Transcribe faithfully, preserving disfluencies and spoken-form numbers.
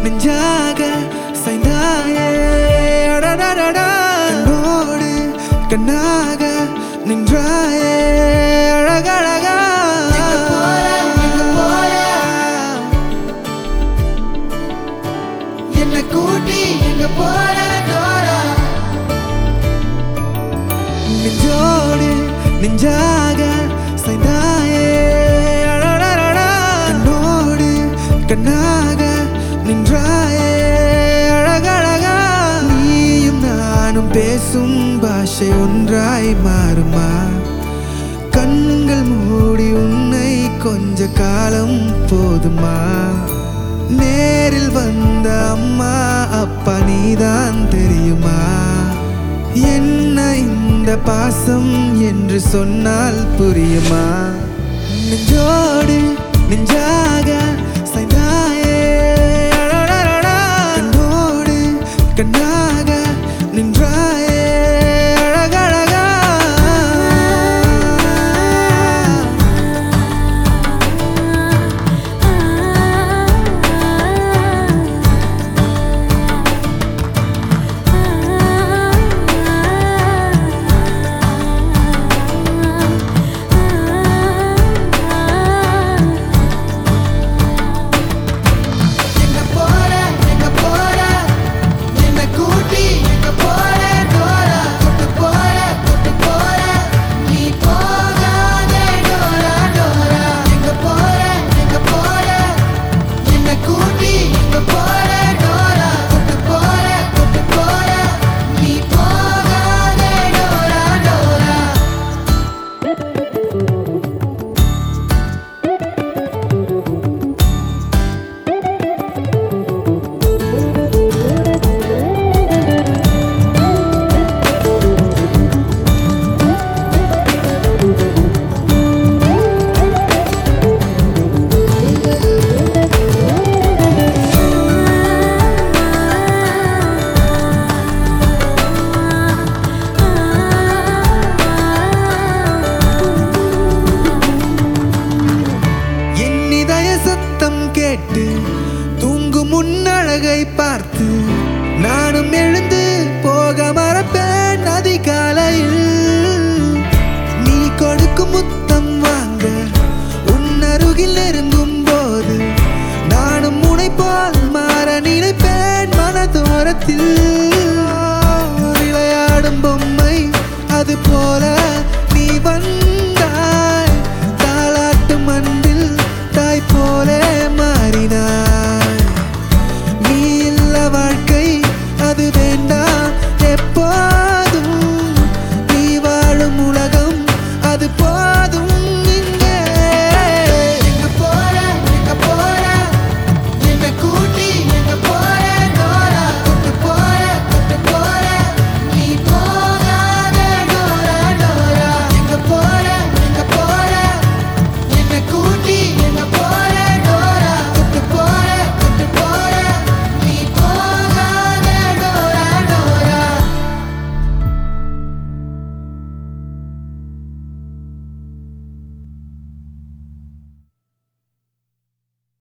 நெஞ்சாக சாய்ந்தாயே அடடடடா கண்ணோடு கண்ணாக நின்றாயே அழகழகா என்ன கூட்டி எங்க போற டோரா நெஞ்சோடு நெஞ்சாக சாய்ந்தாயே அடடடடா கண்ணோடு கண்ணாக நின்றாயே அழகழகா நீயும் நானும் பேசும் பாஷை ஒன்றாய் மாறுமா கண்கள் மூடி உன்னை கொஞ்ச காலம் போதுமா நேரில் வந்த அம்மா அப்பா நீதான் தெரியுமா என்ன இந்த பாசம் என்று சொன்னால் புரியுமா நெஞ்சோடு நெஞ்சாக சாய்ந்தாயே அடடடடா கண்ணோடு கண்ணாக நின்றாயே அழகழகா கேட்டு தூங்கும் முன்னழகை பார்த்து நானும் எழுந்து போக மறப்பேன் அதிகாலையில் நீ கொடுக்கும் முத்தம் வாங்க உன்னருகில் நெருங்கும் போது நானும் முனை போல் மாற நினைப்பேன் மனதோரத்தில் விளையாடும் பொம்மை அது போல